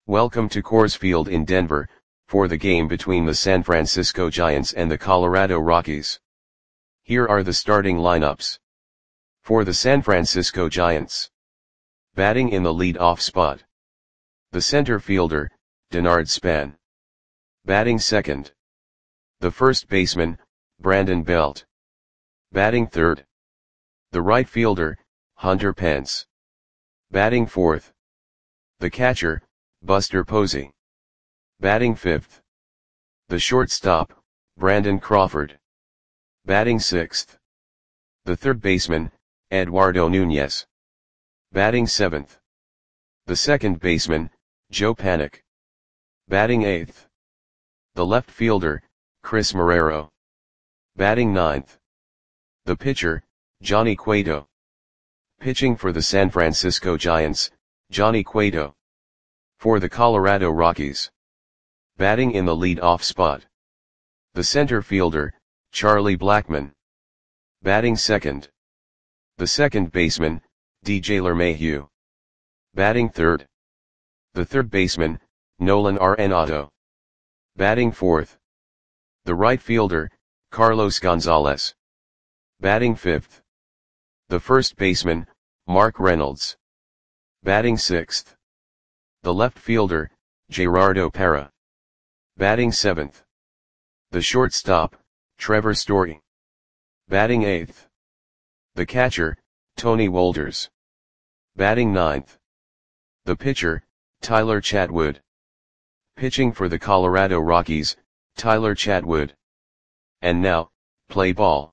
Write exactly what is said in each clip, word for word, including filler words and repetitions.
Welcome to Coors Field in Denver, for the game between the San Francisco Giants and the Colorado Rockies. Here are the starting lineups. For the San Francisco Giants. Batting in the lead-off spot. The center fielder, Denard Span. Batting second. The first baseman, Brandon Belt. Batting third. The right fielder, Hunter Pence. Batting fourth. The catcher, Buster Posey. Batting fifth. The shortstop, Brandon Crawford. Batting sixth. The third baseman, Eduardo Nunez. Batting seventh. The second baseman, Joe Panik. Batting eighth. The left fielder, Chris Marrero. Batting ninth. The pitcher, Johnny Cueto. Pitching for the San Francisco Giants, Johnny Cueto. For the Colorado Rockies. Batting in the lead-off spot. The center fielder, Charlie Blackmon. Batting second. The second baseman, D J LeMahieu. Batting third. The third baseman, Nolan Arenado. Batting fourth. The right fielder, Carlos Gonzalez. Batting fifth. The first baseman, Mark Reynolds. Batting sixth. The left fielder, Gerardo Parra. Batting seventh. The shortstop, Trevor Story. Batting eighth. The catcher, Tony Wolders. Batting ninth. The pitcher, Tyler Chatwood. Pitching for the Colorado Rockies, Tyler Chatwood. And now, play ball.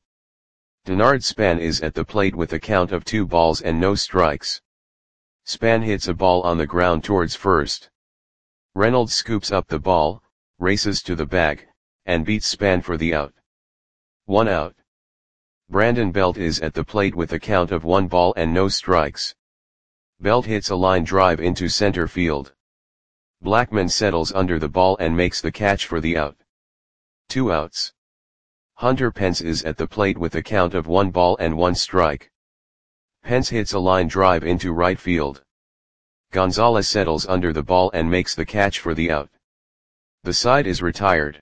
Denard Span is at the plate with a count of two balls and no strikes. Span hits a ball on the ground towards first. Reynolds scoops up the ball, races to the bag, and beats Span for the out. One out. Brandon Belt is at the plate with a count of one ball and no strikes. Belt hits a line drive into center field. Blackmon settles under the ball and makes the catch for the out. Two outs. Hunter Pence is at the plate with a count of one ball and one strike. Pence hits a line drive into right field. Gonzalez settles under the ball and makes the catch for the out. The side is retired.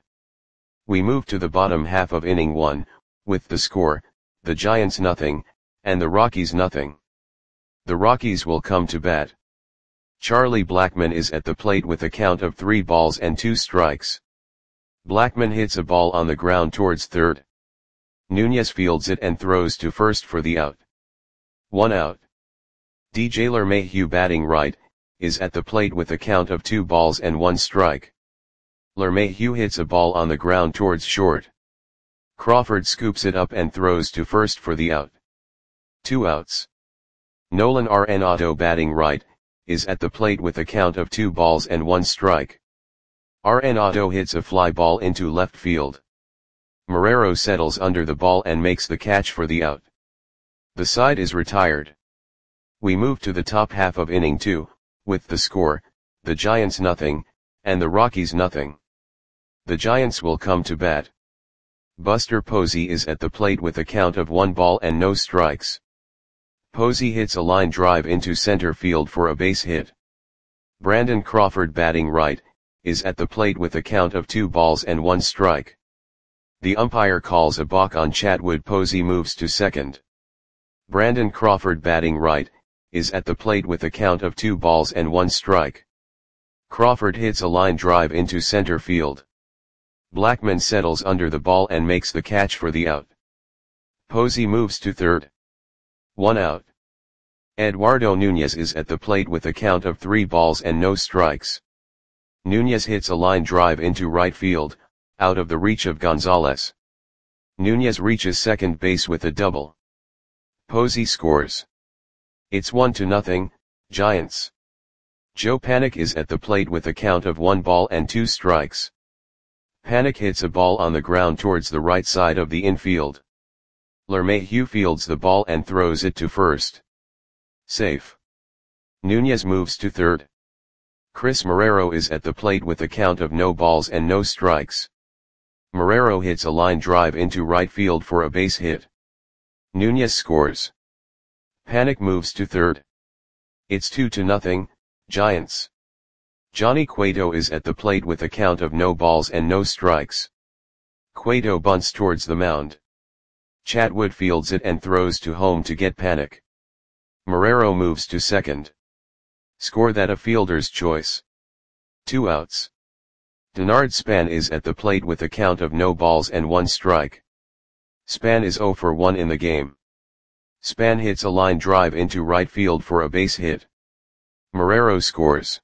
We move to the bottom half of inning one, with the score, the Giants nothing, and the Rockies nothing. The Rockies will come to bat. Charlie Blackmon is at the plate with a count of three balls and two strikes. Blackmon hits a ball on the ground towards third. Nunez fields it and throws to first for the out. One out. D J LeMahieu batting right, is at the plate with a count of two balls and one strike. LeMahieu hits a ball on the ground towards short. Crawford scoops it up and throws to first for the out. Two outs. Nolan Arenado batting right, is at the plate with a count of two balls and one strike. Arenado hits a fly ball into left field. Marrero settles under the ball and makes the catch for the out. The side is retired. We move to the top half of inning two, with the score, the Giants nothing, and the Rockies nothing. The Giants will come to bat. Buster Posey is at the plate with a count of one ball and no strikes. Posey hits a line drive into center field for a base hit. Brandon Crawford batting right, is at the plate with a count of two balls and one strike. The umpire calls a balk on Chatwood. Posey moves to second. Brandon Crawford batting right, is at the plate with a count of two balls and one strike. Crawford hits a line drive into center field. Blackmon settles under the ball and makes the catch for the out. Posey moves to third. One out. Eduardo Nunez is at the plate with a count of three balls and no strikes. Nunez hits a line drive into right field, out of the reach of Gonzalez. Nunez reaches second base with a double. Posey scores. It's one to nothing, Giants. Joe Panik is at the plate with a count of one ball and two strikes. Panik hits a ball on the ground towards the right side of the infield. LeMahieu fields the ball and throws it to first. Safe. Nunez moves to third. Chris Marrero is at the plate with a count of no balls and no strikes. Marrero hits a line drive into right field for a base hit. Nunez scores. Panik moves to third. It's two to nothing, Giants. Johnny Cueto is at the plate with a count of no balls and no strikes. Cueto bunts towards the mound. Chatwood fields it and throws to home to get Panik. Marrero moves to second. Score that a fielder's choice. Two outs. Denard Span is at the plate with a count of no balls and one strike. Span is oh for one in the game. Span hits a line drive into right field for a base hit. Marrero scores.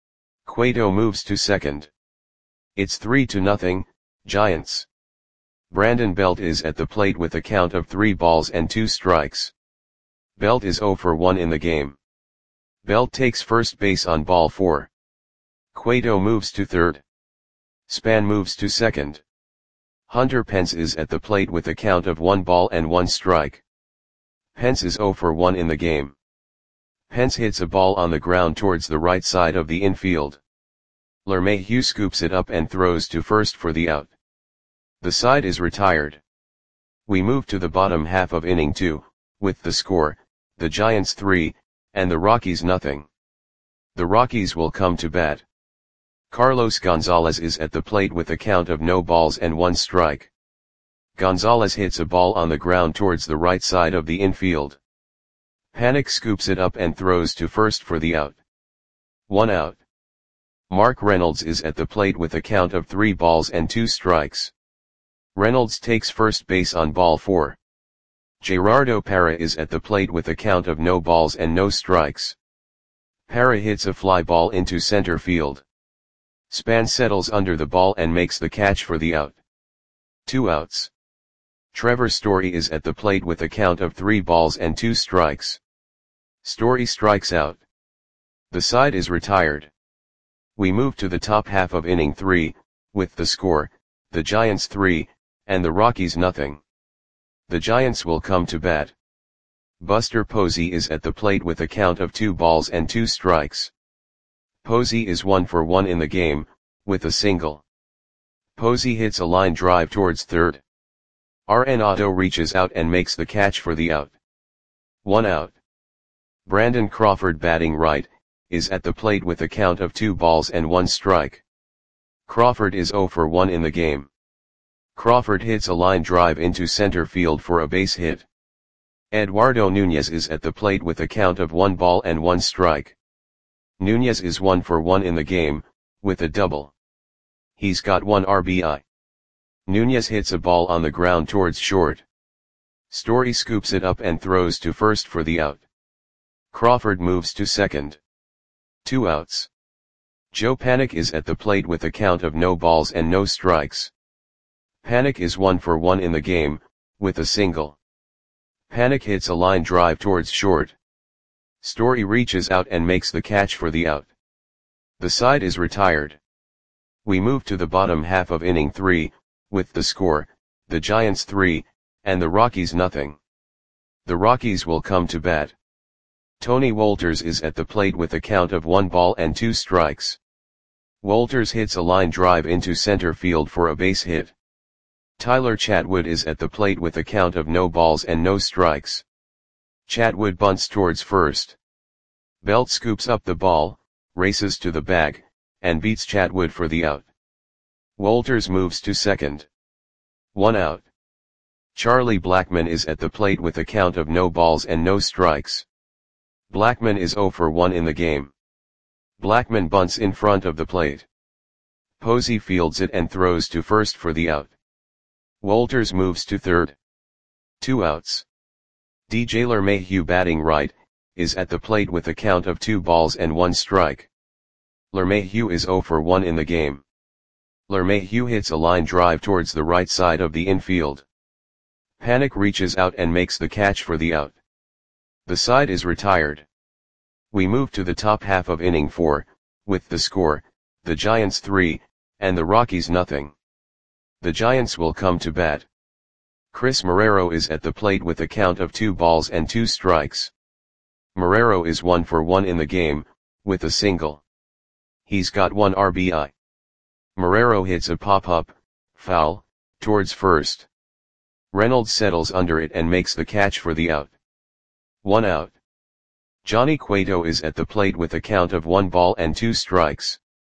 Cueto moves to second. It's three to nothing, Giants. Brandon Belt is at the plate with a count of three balls and two strikes. Belt is oh for one in the game. Belt takes first base on ball four. Cueto moves to third. Span moves to second. Hunter Pence is at the plate with a count of one ball and one strike. Pence is oh for one in the game. Pence hits a ball on the ground towards the right side of the infield. LeMahieu scoops it up and throws to first for the out. The side is retired. We move to the bottom half of inning two, with the score, the Giants three, and the Rockies nothing. The Rockies will come to bat. Carlos Gonzalez is at the plate with a count of no balls and one strike. Gonzalez hits a ball on the ground towards the right side of the infield. Panik scoops it up and throws to first for the out. One out. Mark Reynolds is at the plate with a count of three balls and two strikes. Reynolds takes first base on ball four. Gerardo Parra is at the plate with a count of no balls and no strikes. Parra hits a fly ball into center field. Span settles under the ball and makes the catch for the out. Two outs. Trevor Story is at the plate with a count of three balls and two strikes. Story strikes out. The side is retired. We move to the top half of inning three, with the score, the Giants three, and the Rockies nothing. The Giants will come to bat. Buster Posey is at the plate with a count of two balls and two strikes. Posey is one for one in the game, with a single. Posey hits a line drive towards third. Arenado reaches out and makes the catch for the out. One out. Brandon Crawford, batting right, is at the plate with a count of two balls and one strike. Crawford is oh for one in the game. Crawford hits a line drive into center field for a base hit. Eduardo Nunez is at the plate with a count of one ball and one strike. Nunez is one for one in the game, with a double. He's got one R B I. Nunez hits a ball on the ground towards short. Story scoops it up and throws to first for the out. Crawford moves to second. Two outs. Joe Panik is at the plate with a count of no balls and no strikes. Panik is one for one in the game, with a single. Panik hits a line drive towards short. Story reaches out and makes the catch for the out. The side is retired. We move to the bottom half of inning three, with the score, the Giants three, and the Rockies nothing. The Rockies will come to bat. Tony Wolters is at the plate with a count of one ball and two strikes. Wolters hits a line drive into center field for a base hit. Tyler Chatwood is at the plate with a count of no balls and no strikes. Chatwood bunts towards first. Belt scoops up the ball, races to the bag, and beats Chatwood for the out. Wolters moves to second. One out. Charlie Blackmon is at the plate with a count of no balls and no strikes. Blackmon is oh for one in the game. Blackmon bunts in front of the plate. Posey fields it and throws to first for the out. Wolters moves to third. Two outs. D J LeMahieu, batting right, is at the plate with a count of two balls and one strike. LeMahieu is oh for one in the game. LeMahieu hits a line drive towards the right side of the infield. Panik reaches out and makes the catch for the out. The side is retired. We move to the top half of inning four, with the score, the Giants three, and the Rockies nothing. The Giants will come to bat. Chris Marrero is at the plate with a count of two balls and two strikes. Marrero is one for one in the game, with a single. He's got one R B I. Marrero hits a pop-up, foul, towards first. Reynolds settles under it and makes the catch for the out. One out. Johnny Cueto is at the plate with a count of one ball and two strikes.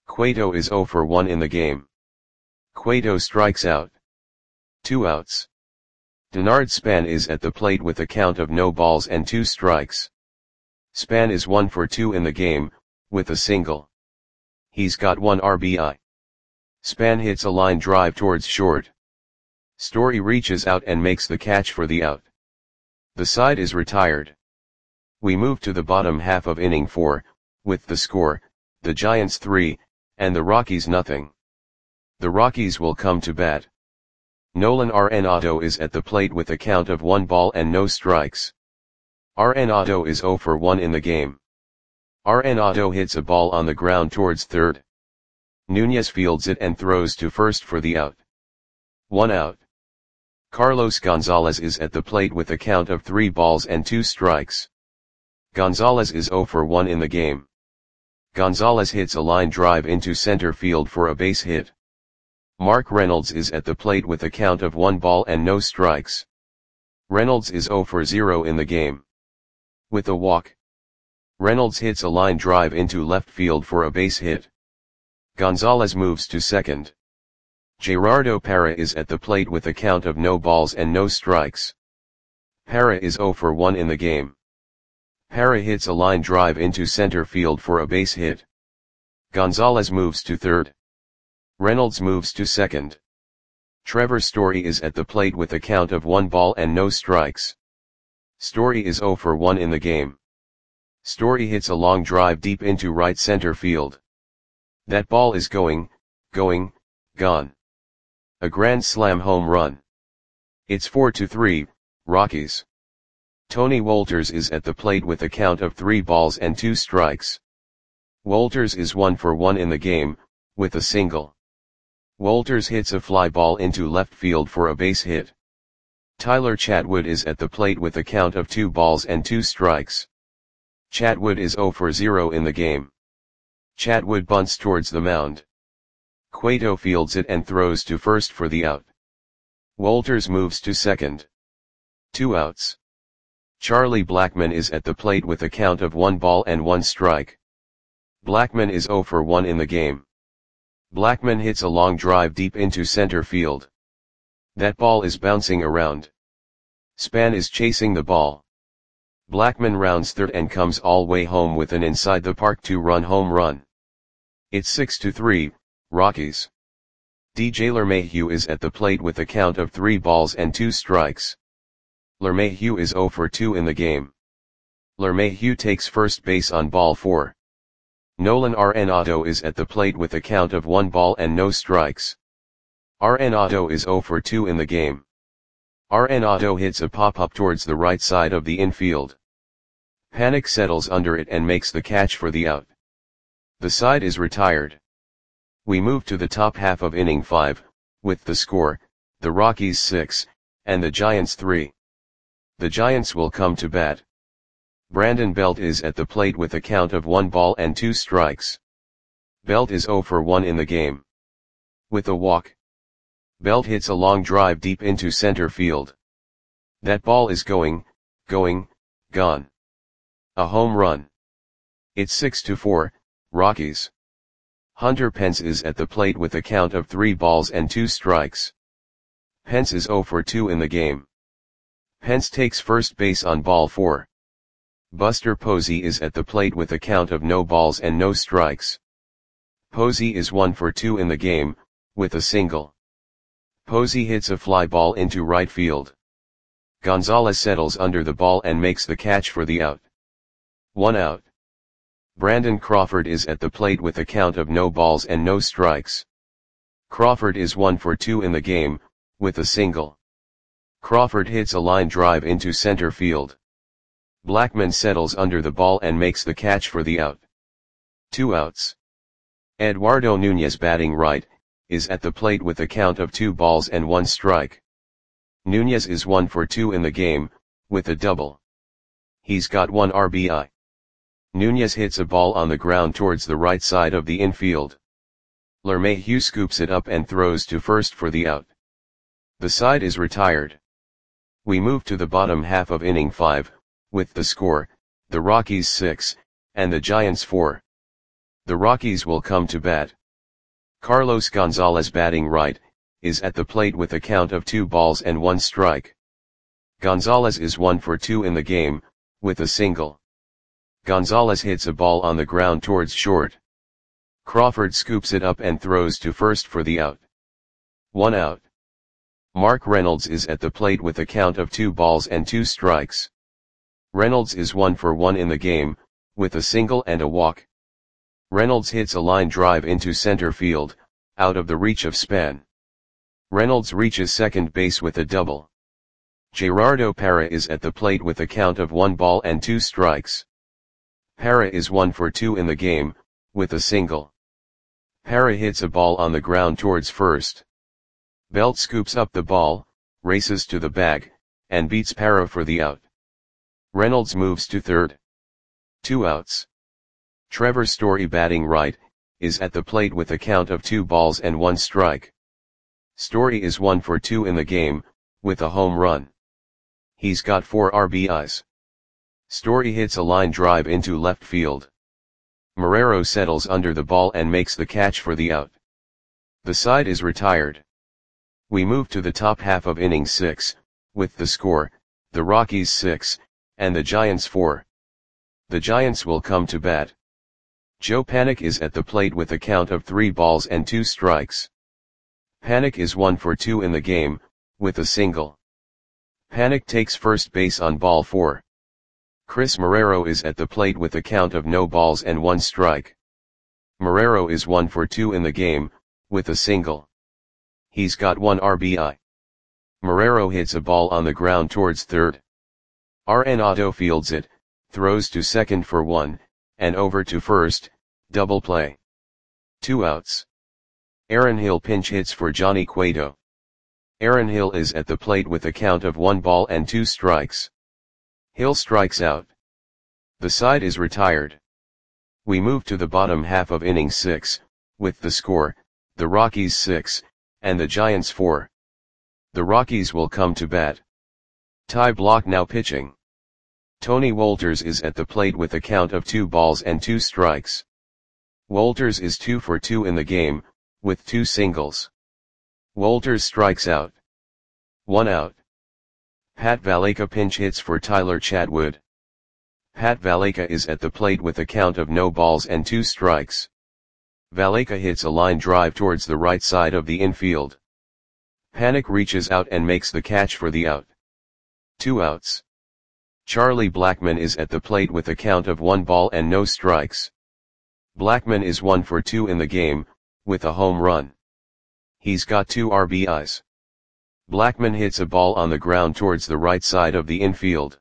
Cueto is zero for one in the game. Cueto strikes out. Two outs. Denard Span is at the plate with a count of no balls and two strikes. Span is one for two in the game, with a single. He's got one R B I. Span hits a line drive towards short. Story reaches out and makes the catch for the out. The side is retired. We move to the bottom half of inning four, with the score, the Giants three, and the Rockies nothing. The Rockies will come to bat. Nolan Arenado is at the plate with a count of one ball and no strikes. Arenado is zero for one in the game. Arenado hits a ball on the ground towards third. Nunez fields it and throws to first for the out. One out. Carlos Gonzalez is at the plate with a count of three balls and two strikes. Gonzalez is zero for one in the game. Gonzalez hits a line drive into center field for a base hit. Mark Reynolds is at the plate with a count of one ball and no strikes. Reynolds is zero for zero in the game. With a walk. Reynolds hits a line drive into left field for a base hit. Gonzalez moves to second. Gerardo Parra is at the plate with a count of no balls and no strikes. Parra is zero for one in the game. Parra hits a line drive into center field for a base hit. Gonzalez moves to third. Reynolds moves to second. Trevor Story is at the plate with a count of one ball and no strikes. Story is zero for one in the game. Story hits a long drive deep into right center field. That ball is going, going, gone. A grand slam home run. It's four to three, Rockies. Tony Wolters is at the plate with a count of three balls and two strikes. Wolters is one for one in the game, with a single. Wolters hits a fly ball into left field for a base hit. Tyler Chatwood is at the plate with a count of two balls and two strikes. Chatwood is zero for zero in the game. Chatwood bunts towards the mound. Cueto fields it and throws to first for the out. Wolters moves to second. Two outs. Charlie Blackmon is at the plate with a count of one ball and one strike. Blackmon is zero for one in the game. Blackmon hits a long drive deep into center field. That ball is bouncing around. Span is chasing the ball. Blackmon rounds third and comes all way home with an inside the park two-run home run. It's six to three, Rockies. D J LeMahieu is at the plate with a count of three balls and two strikes. LeMahieu is zero for two in the game. LeMahieu takes first base on ball four. Nolan Arenado is at the plate with a count of one ball and no strikes. Arenado is zero for two in the game. Arenado hits a pop-up towards the right side of the infield. Panik settles under it and makes the catch for the out. The side is retired. We move to the top half of inning five, with the score, the Rockies six, and the Giants three. The Giants will come to bat. Brandon Belt is at the plate with a count of one ball and two strikes. Belt is zero for one in the game. With a walk. Belt hits a long drive deep into center field. That ball is going, going, gone. A home run. It's six to four, Rockies. Hunter Pence is at the plate with a count of three balls and two strikes. Pence is zero for two in the game. Pence takes first base on ball four. Buster Posey is at the plate with a count of no balls and no strikes. Posey is one for two in the game, with a single. Posey hits a fly ball into right field. Gonzalez settles under the ball and makes the catch for the out. One out. Brandon Crawford is at the plate with a count of no balls and no strikes. Crawford is one for two in the game, with a single. Crawford hits a line drive into center field. Blackmon settles under the ball and makes the catch for the out. Two outs. Eduardo Nunez, batting right, is at the plate with a count of two balls and one strike. Nunez is one for two in the game, with a double. He's got one R B I. Nunez hits a ball on the ground towards the right side of the infield. LeMahieu scoops it up and throws to first for the out. The side is retired. We move to the bottom half of inning five, with the score, the Rockies six, and the Giants four. The Rockies will come to bat. Carlos Gonzalez batting right, is at the plate with a count of two balls and one strike. Gonzalez is one for two in the game, with a single. Gonzalez hits a ball on the ground towards short. Crawford scoops it up and throws to first for the out. One out. Mark Reynolds is at the plate with a count of two balls and two strikes. Reynolds is one for one in the game, with a single and a walk. Reynolds hits a line drive into center field, out of the reach of Span. Reynolds reaches second base with a double. Gerardo Parra is at the plate with a count of one ball and two strikes. Parra is one for two in the game, with a single. Parra hits a ball on the ground towards first. Belt scoops up the ball, races to the bag, and beats Parra for the out. Reynolds moves to third. Two outs. Trevor Story batting right, is at the plate with a count of two balls and one strike. Story is one for two in the game, with a home run. He's got four R B Is. Story hits a line drive into left field. Marrero settles under the ball and makes the catch for the out. The side is retired. We move to the top half of inning six, with the score, the Rockies six, and the Giants four. The Giants will come to bat. Joe Panik is at the plate with a count of three balls and two strikes. Panik is one for two in the game, with a single. Panik takes first base on ball four. Chris Marrero is at the plate with a count of no balls and one strike. Marrero is one for two in the game, with a single. He's got one R B I. Marrero hits a ball on the ground towards third. Arenado fields it, throws to second for one, and over to first, double play. Two outs. Aaron Hill pinch hits for Johnny Cueto. Aaron Hill is at the plate with a count of one ball and two strikes. Hill strikes out. The side is retired. We move to the bottom half of inning six, with the score, the Rockies six, and the Giants four. The Rockies will come to bat. Ty Blach now pitching. Tony Wolters is at the plate with a count of two balls and two strikes. Wolters is two for two in the game, with two singles. Wolters strikes out. One out. Pat Valaika pinch hits for Tyler Chatwood. Pat Valaika is at the plate with a count of no balls and two strikes. Valaika hits a line drive towards the right side of the infield. Panik reaches out and makes the catch for the out. Two outs. Charlie Blackmon is at the plate with a count of one ball and no strikes. Blackmon is one for two in the game, with a home run. He's got two R B Is. Blackmon hits a ball on the ground towards the right side of the infield.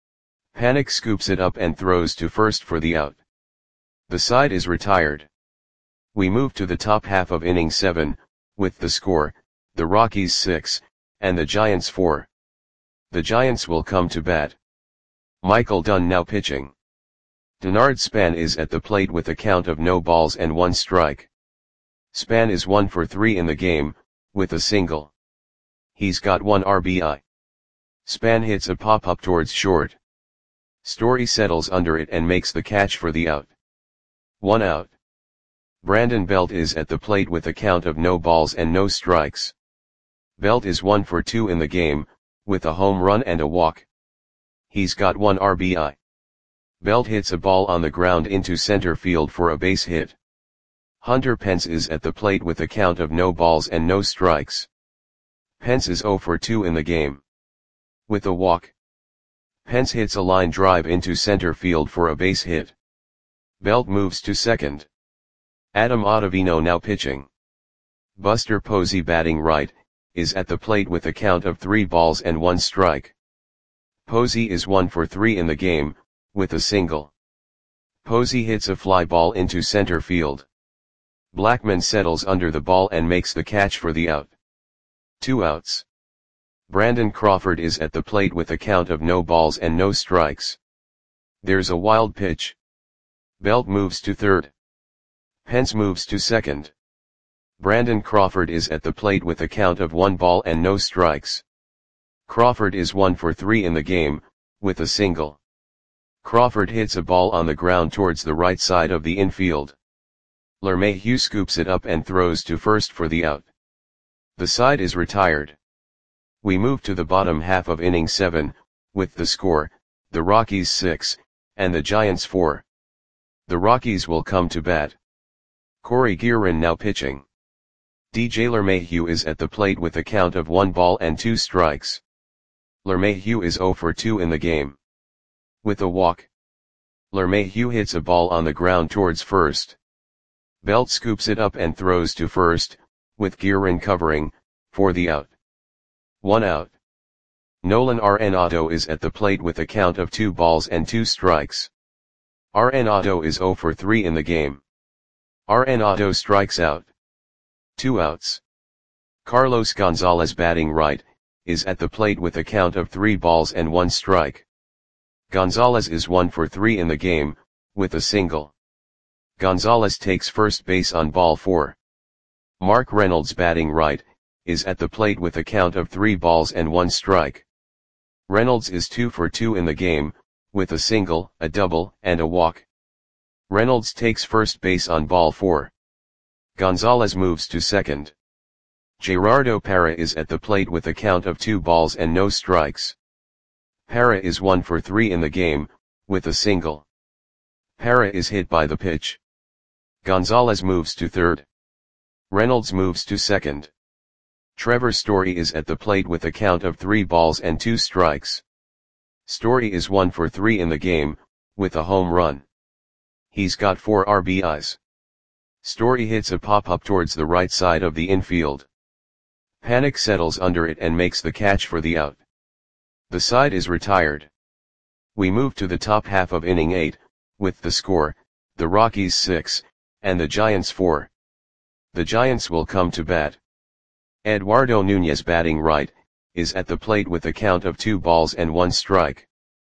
Panik scoops it up and throws to first for the out. The side is retired. We move to the top half of inning seven, with the score, the Rockies six, and the Giants four. The Giants will come to bat. Michael Dunn now pitching. Denard Span is at the plate with a count of no balls and one strike. Span is one for three in the game, with a single. He's got one R B I. Span hits a pop-up towards short. Story settles under it and makes the catch for the out. One out. Brandon Belt is at the plate with a count of no balls and no strikes. Belt is one for two in the game, with a home run and a walk. He's got one R B I. Belt hits a ball on the ground into center field for a base hit. Hunter Pence is at the plate with a count of no balls and no strikes. Pence is zero for two in the game. With a walk. Pence hits a line drive into center field for a base hit. Belt moves to second. Adam Ottavino now pitching. Buster Posey batting right, is at the plate with a count of three balls and one strike. Posey is one for three in the game, with a single. Posey hits a fly ball into center field. Blackmon settles under the ball and makes the catch for the out. Two outs. Brandon Crawford is at the plate with a count of no balls and no strikes. There's a wild pitch. Belt moves to third. Pence moves to second. Brandon Crawford is at the plate with a count of one ball and no strikes. Crawford is one for three in the game, with a single. Crawford hits a ball on the ground towards the right side of the infield. LeMahieu scoops it up and throws to first for the out. The side is retired. We move to the bottom half of inning seven, with the score, the Rockies six, and the Giants four. The Rockies will come to bat. Corey Guerin now pitching. D J LeMahieu is at the plate with a count of one ball and two strikes. LeMahieu is zero for two in the game. With a walk. LeMahieu hits a ball on the ground towards first. Belt scoops it up and throws to first, with Guerin covering, for the out. One out. Nolan Arenado is at the plate with a count of two balls and two strikes. Arenado is zero for three in the game. Arenado strikes out. Two outs. Carlos Gonzalez batting right, is at the plate with a count of three balls and one strike. Gonzalez is one for three in the game, with a single. Gonzalez takes first base on ball four. Mark Reynolds batting right, is at the plate with a count of three balls and one strike. Reynolds is two for two in the game, with a single, a double, and a walk. Reynolds takes first base on ball four. Gonzalez moves to second. Gerardo Parra is at the plate with a count of two balls and no strikes. Parra is one for three in the game, with a single. Parra is hit by the pitch. Gonzalez moves to third. Reynolds moves to second. Trevor Story is at the plate with a count of three balls and two strikes. Story is one for three in the game, with a home run. He's got four R B Is. Story hits a pop-up towards the right side of the infield. Panik settles under it and makes the catch for the out. The side is retired. We move to the top half of inning eight, with the score, the Rockies six, and the Giants four. The Giants will come to bat. Eduardo Nunez batting right, is at the plate with a count of two balls and one strike.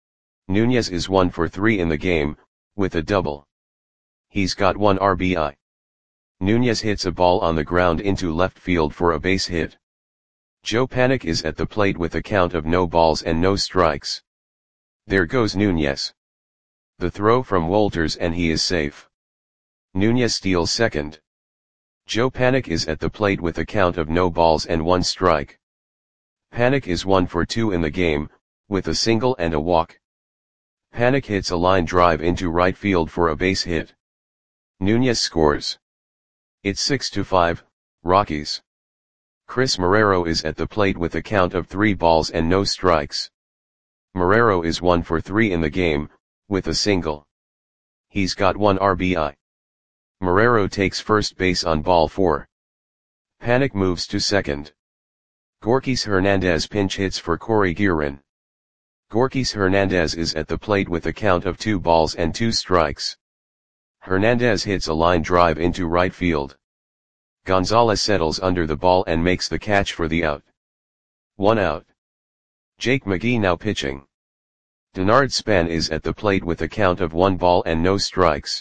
Nunez is one for three in the game, with a double. He's got one R B I. Nunez hits a ball on the ground into left field for a base hit. Joe Panik is at the plate with a count of no balls and no strikes. There goes Nunez. The throw from Wolters and he is safe. Nunez steals second. Joe Panik is at the plate with a count of no balls and one strike. Panik is one for two in the game, with a single and a walk. Panik hits a line drive into right field for a base hit. Nunez scores. It's six to five, Rockies. Chris Marrero is at the plate with a count of three balls and no strikes. Marrero is one for three in the game, with a single. He's got one R B I. Marrero takes first base on ball four. Panik moves to second. Gorkys Hernandez pinch hits for Corey Guerin. Gorkys Hernandez is at the plate with a count of two balls and two strikes. Hernandez hits a line drive into right field. Gonzalez settles under the ball and makes the catch for the out. One out. Jake McGee now pitching. Denard Span is at the plate with a count of one ball and no strikes.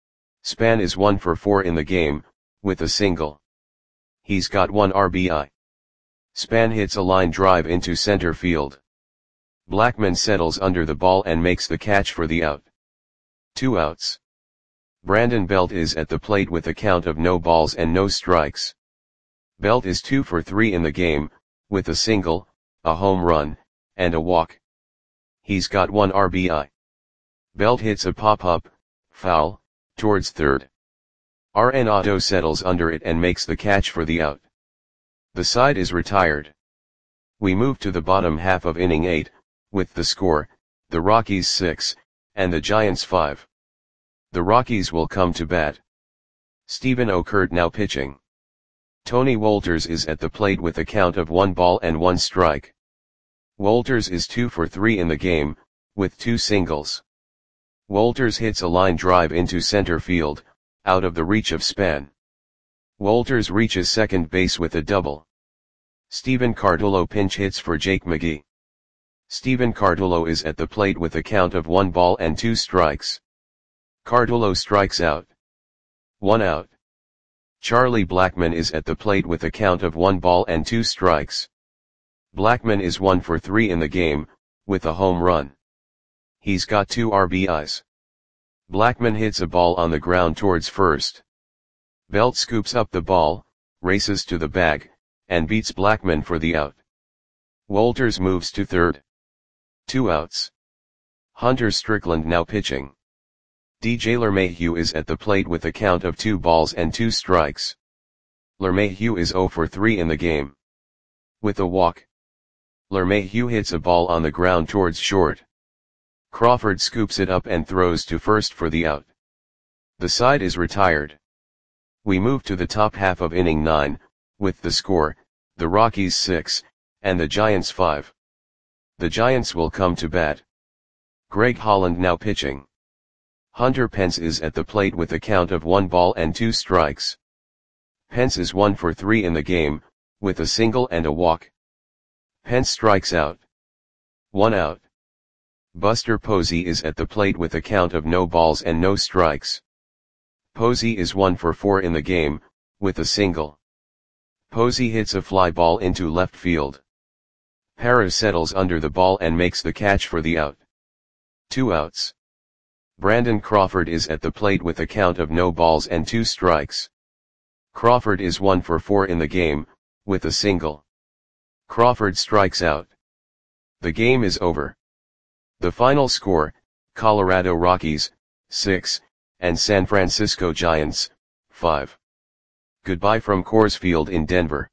Span is one for four in the game, with a single. He's got one R B I. Span hits a line drive into center field. Blackman settles under the ball and makes the catch for the out. Two outs. Brandon Belt is at the plate with a count of no balls and no strikes. Belt is two for three in the game, with a single, a home run, and a walk. He's got one R B I. Belt hits a pop-up, foul, towards third. Arenado settles under it and makes the catch for the out. The side is retired. We move to the bottom half of inning eight, with the score, the Rockies six, and the Giants five. The Rockies will come to bat. Stephen Okert now pitching. Tony Wolters is at the plate with a count of one ball and one strike. Wolters is two for three in the game, with two singles. Wolters hits a line drive into center field, out of the reach of Span. Wolters reaches second base with a double. Steven Cardullo pinch hits for Jake McGee. Steven Cardullo is at the plate with a count of one ball and two strikes. Cardullo strikes out. One out. Charlie Blackmon is at the plate with a count of one ball and two strikes. Blackmon is one for three in the game, with a home run. He's got two R B Is. Blackmon hits a ball on the ground towards first. Belt scoops up the ball, races to the bag, and beats Blackman for the out. Wolters moves to third. Two outs. Hunter Strickland now pitching. D J LeMahieu is at the plate with a count of two balls and two strikes. LeMahieu is zero for three in the game. With a walk. LeMahieu hits a ball on the ground towards short. Crawford scoops it up and throws to first for the out. The side is retired. We move to the top half of inning nine, with the score, the Rockies six, and the Giants five. The Giants will come to bat. Greg Holland now pitching. Hunter Pence is at the plate with a count of one ball and two strikes. Pence is one for three in the game, with a single and a walk. Pence strikes out. One out. Buster Posey is at the plate with a count of no balls and no strikes. Posey is one for four in the game, with a single. Posey hits a fly ball into left field. Parra settles under the ball and makes the catch for the out. Two outs. Brandon Crawford is at the plate with a count of no balls and two strikes. Crawford is one for four in the game, with a single. Crawford strikes out. The game is over. The final score, Colorado Rockies, six, and San Francisco Giants, five. Goodbye from Coors Field in Denver.